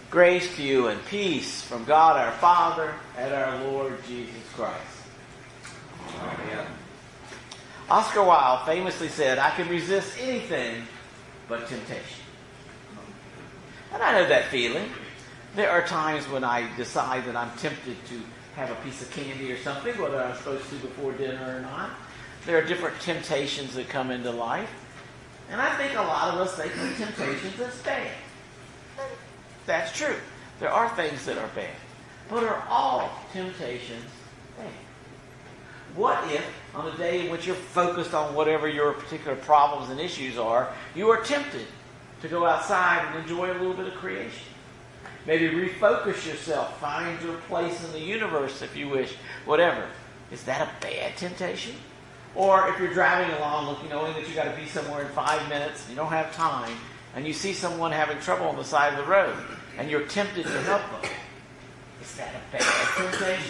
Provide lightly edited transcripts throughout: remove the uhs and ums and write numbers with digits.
Grace to you and peace from God our Father and our Lord Jesus Christ. Amen. Oscar Wilde famously said, "I can resist anything but temptation." And I know that feeling. There are times when I decide that I'm tempted to have a piece of candy or something, whether I'm supposed to before dinner or not. There are different temptations that come into life. And I think a lot of us think of temptations as bad. That's true. There are things that are bad. But are all temptations bad? What if, on a day in which you're focused on whatever your particular problems and issues are, you are tempted to go outside and enjoy a little bit of creation? Maybe refocus yourself, find your place in the universe if you wish, whatever. Is that a bad temptation? Or if you're driving along, knowing that you've got to be somewhere in 5 minutes, and you don't have time, and you see someone having trouble on the side of the road, and you're tempted to help them. Is that a bad temptation?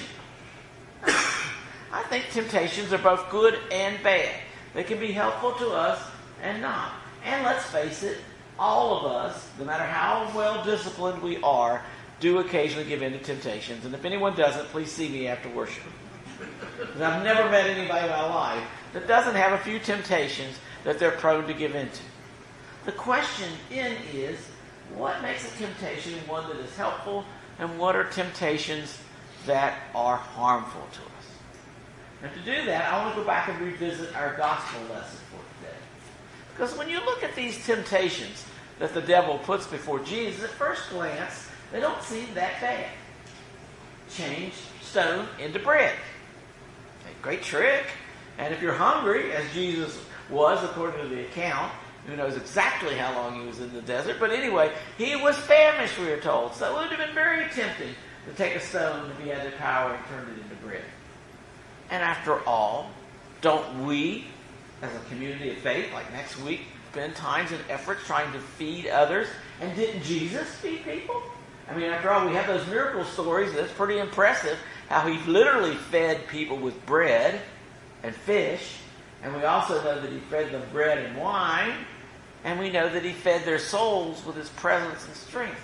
I think temptations are both good and bad. They can be helpful to us and not. And let's face it, all of us, no matter how well disciplined we are, do occasionally give in to temptations. And if anyone doesn't, please see me after worship. Because I've never met anybody in my life that doesn't have a few temptations that they're prone to give into. The question then is, what makes a temptation one that is helpful, and what are temptations that are harmful to us? And to do that, I want to go back and revisit our gospel lesson for today. Because when you look at these temptations that the devil puts before Jesus, at first glance, they don't seem that bad. Change stone into bread. A great trick. And if you're hungry, as Jesus was, according to the account, who knows exactly how long he was in the desert. But anyway, he was famished, we are told. So it would have been very tempting to take a stone if he had the power and turn it into bread. And after all, don't we, as a community of faith, like next week, spend times and efforts trying to feed others? And didn't Jesus feed people? I mean, after all, we have those miracle stories. That's pretty impressive, how he literally fed people with bread and fish. And we also know that he fed them bread and wine. And we know that he fed their souls with his presence and strength.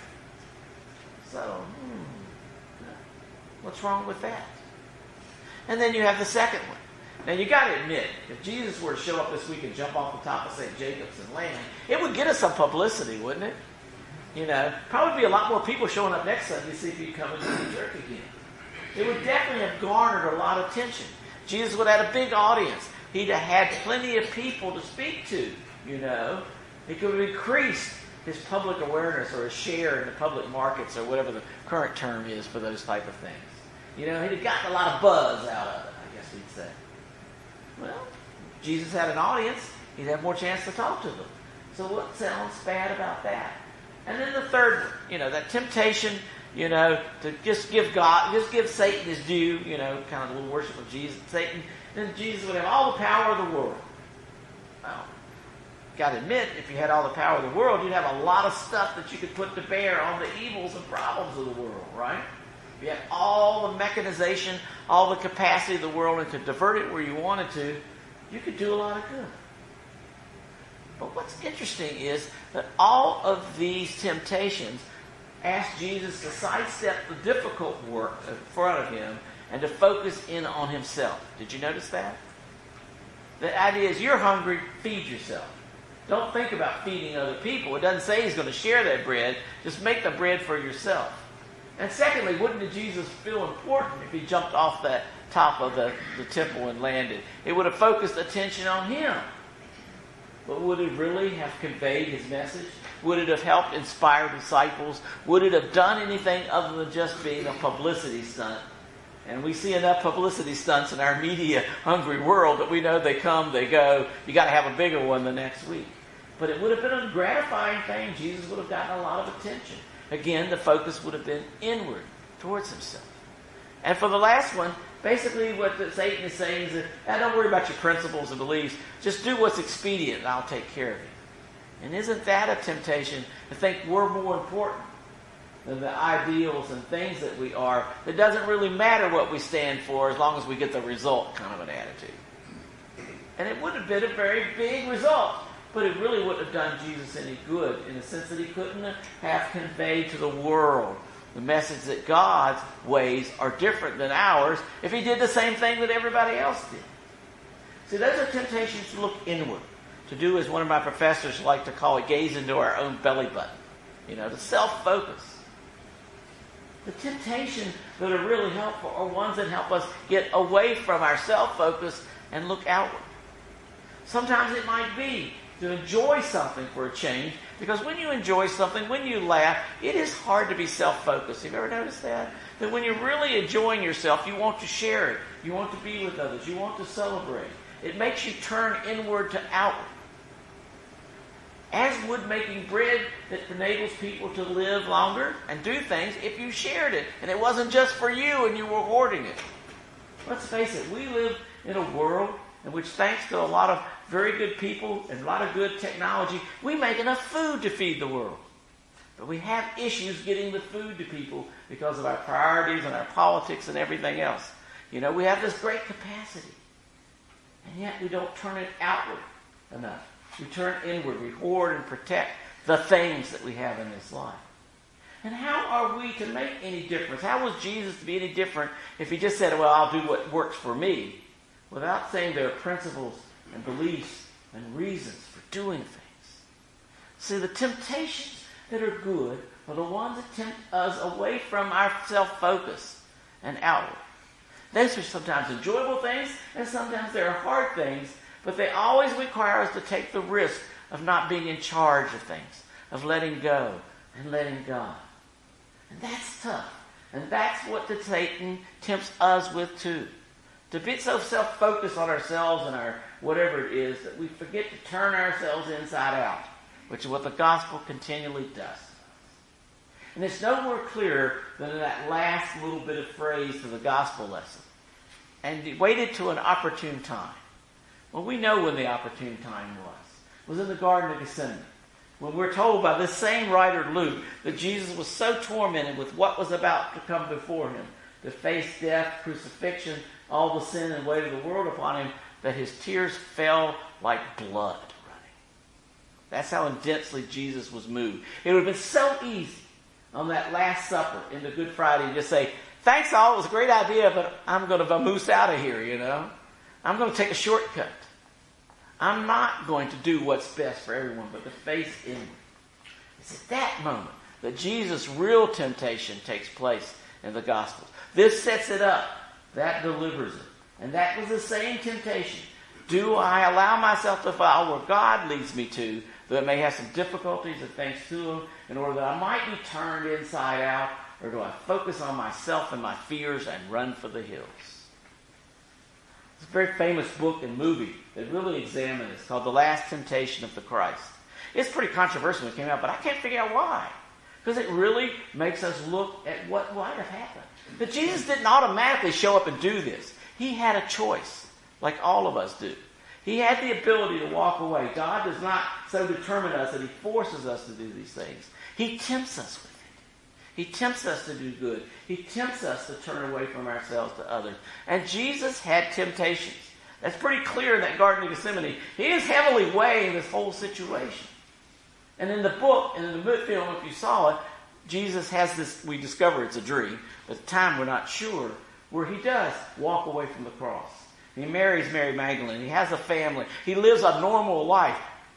So, what's wrong with that? And then you have the second one. Now, you got to admit, if Jesus were to show up this week and jump off the top of St. Jacobs and land, it would get us some publicity, wouldn't it? Probably be a lot more people showing up next Sunday to see if he'd come into the church again. It would definitely have garnered a lot of attention. Jesus would have had a big audience. He'd have had plenty of people to speak to, He could have increased his public awareness or his share in the public markets or whatever the current term is for those type of things. He'd have gotten a lot of buzz out of it, I guess we'd say. Well, Jesus had an audience. He'd have more chance to talk to them. So what sounds bad about that? And then the third one, that temptation, to just give Satan his due, kind of a little worship of Jesus, Satan. Then Jesus would have all the power of the world. Well, got to admit, if you had all the power of the world, you'd have a lot of stuff that you could put to bear on the evils and problems of the world, right? If you had all the mechanization, all the capacity of the world, and could divert it where you wanted to, you could do a lot of good. But what's interesting is that all of these temptations ask Jesus to sidestep the difficult work in front of him and to focus in on himself. Did you notice that? The idea is, you're hungry, feed yourself. Don't think about feeding other people. It doesn't say he's going to share that bread. Just make the bread for yourself. And secondly, wouldn't Jesus feel important if he jumped off that top of the temple and landed? It would have focused attention on him. But would it really have conveyed his message? Would it have helped inspire disciples? Would it have done anything other than just being a publicity stunt? And we see enough publicity stunts in our media-hungry world that we know they come, they go. You got to have a bigger one the next week. But it would have been a gratifying thing. Jesus would have gotten a lot of attention. Again, the focus would have been inward, towards himself. And for the last one, basically what Satan is saying is that, don't worry about your principles and beliefs. Just do what's expedient and I'll take care of you. And isn't that a temptation to think we're more important than the ideals and things that we are? It doesn't really matter what we stand for as long as we get the result kind of an attitude. And it would have been a very big result but it really wouldn't have done Jesus any good in the sense that he couldn't have conveyed to the world the message that God's ways are different than ours if he did the same thing that everybody else did. See, those are temptations to look inward, to do as one of my professors like to call it, gaze into our own belly button, to self-focus. The temptations that are really helpful are ones that help us get away from our self-focus and look outward. Sometimes it might be to enjoy something for a change, because when you enjoy something, when you laugh, it is hard to be self-focused. Have you ever noticed that? That when you're really enjoying yourself, you want to share it. You want to be with others. You want to celebrate. It makes you turn inward to outward. As would making bread that enables people to live longer and do things if you shared it and it wasn't just for you and you were hoarding it. Let's face it, we live in a world in which, thanks to a lot of very good people and a lot of good technology, we make enough food to feed the world. But we have issues getting the food to people because of our priorities and our politics and everything else. We have this great capacity, and yet we don't turn it outward enough. We turn inward. We hoard and protect the things that we have in this life. And how are we to make any difference? How was Jesus to be any different if he just said, well, I'll do what works for me, without saying there are principles and beliefs and reasons for doing things? See, the temptations that are good are the ones that tempt us away from our self-focus and outward. Those are sometimes enjoyable things, and sometimes they're hard things, but they always require us to take the risk of not being in charge of things, of letting go and letting God. And that's tough. And that's what the Satan tempts us with too. To be so self-focused on ourselves and our whatever it is that we forget to turn ourselves inside out, which is what the gospel continually does. And it's no more clear than in that last little bit of phrase to the gospel lesson. And he waited to an opportune time. Well, we know when the opportune time was. It was in the Garden of Gethsemane. When we're told by this same writer, Luke, that Jesus was so tormented with what was about to come before him, to face death, crucifixion, all the sin and weight of the world upon him, that his tears fell like blood running. That's how intensely Jesus was moved. It would have been so easy on that Last Supper in the Good Friday to just say, thanks all, it was a great idea, but I'm going to vamoose out of here, I'm going to take a shortcut. I'm not going to do what's best for everyone, but to face inward. It's at that moment that Jesus' real temptation takes place in the Gospels. This sets it up. That delivers it. And that was the same temptation. Do I allow myself to follow where God leads me to, though it may have some difficulties and things to him, in order that I might be turned inside out, or do I focus on myself and my fears and run for the hills? It's a very famous book and movie that really examined this, called The Last Temptation of the Christ. It's pretty controversial when it came out, but I can't figure out why. Because it really makes us look at what might have happened. That Jesus didn't automatically show up and do this. He had a choice, like all of us do. He had the ability to walk away. God does not so determine us that he forces us to do these things. He tempts us with it. He tempts us to do good. He tempts us to turn away from ourselves to others. And Jesus had temptations. That's pretty clear in that Garden of Gethsemane. He is heavily weighing this whole situation. And in the book, and in the film, if you saw it, Jesus has this, we discover it's a dream, but at the time we're not sure, where he does walk away from the cross. He marries Mary Magdalene. He has a family. He lives a normal life.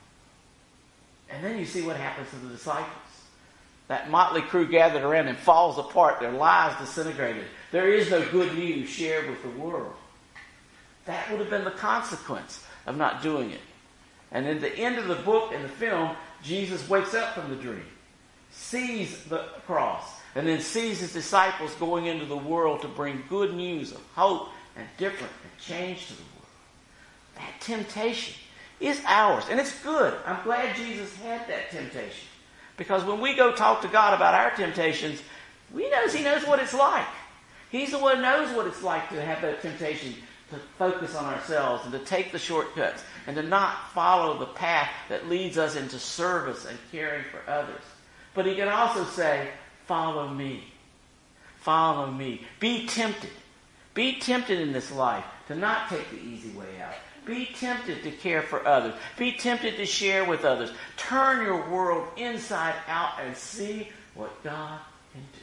And then you see what happens to the disciples. That motley crew gathered around him falls apart. Their lives disintegrated. There is no good news shared with the world. That would have been the consequence of not doing it. And in the end of the book and the film, Jesus wakes up from the dream, sees the cross, and then sees his disciples going into the world to bring good news of hope and different and change to the world. That temptation is ours, and it's good. I'm glad Jesus had that temptation. Because when we go talk to God about our temptations, he knows what it's like. He's the one who knows what it's like to have that temptation to focus on ourselves and to take the shortcuts and to not follow the path that leads us into service and caring for others. But he can also say, follow me. Follow me. Be tempted. Be tempted in this life to not take the easy way out, Be tempted to care for others. Be tempted to share with others. Turn your world inside out and see what God can do.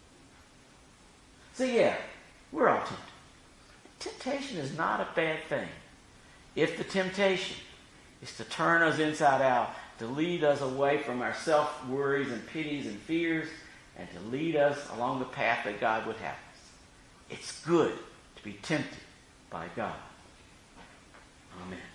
So yeah, we're all tempted. Temptation is not a bad thing. If the temptation is to turn us inside out, to lead us away from our self-worries and pities and fears, and to lead us along the path that God would have us. It's good to be tempted by God. Amen.